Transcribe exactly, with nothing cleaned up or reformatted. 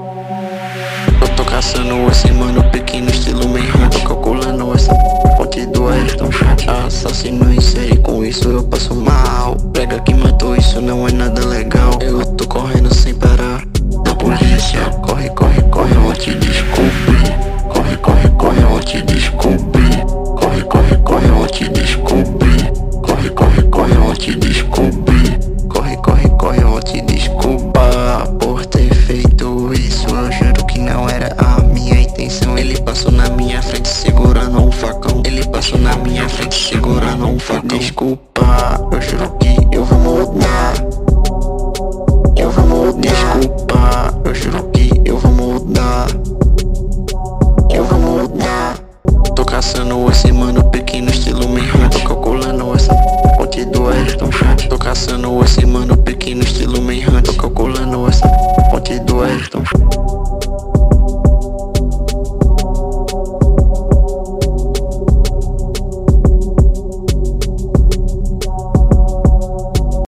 Eu tô caçando esse mano pequeno estilo Manhunt. Tô calculando essa ponte do Ayrton Chat. Assassino em série, com isso eu passo mal. Prega que matou, isso não é nada legal. Eu tô correndo sem parar da polícia. Corre, corre, corre, eu vou te descobrir. Corre, corre, corre, eu vou te descobrir. Corre, corre, corre, eu vou te descobrir. Corre, corre, corre, eu vou te descobrir. Corre, corre, corre, eu vou te descobrir. Por ter feito isso, eu juro que não era a minha intenção. Ele passou na minha frente segurando um facão. Ele passou na minha frente segurando um facão. Desculpa, eu juro que eu vou mudar. Eu vou mudar. Desculpa, eu juro que eu vou mudar. Eu vou mudar. Tô caçando esse mano pequeno estilo Manhunt. Tô calculando essa ponte do Ayrton Chat. Tô caçando esse mano pequeno estilo Manhunt. Tô calculando essa ponte do Ayrton Chat.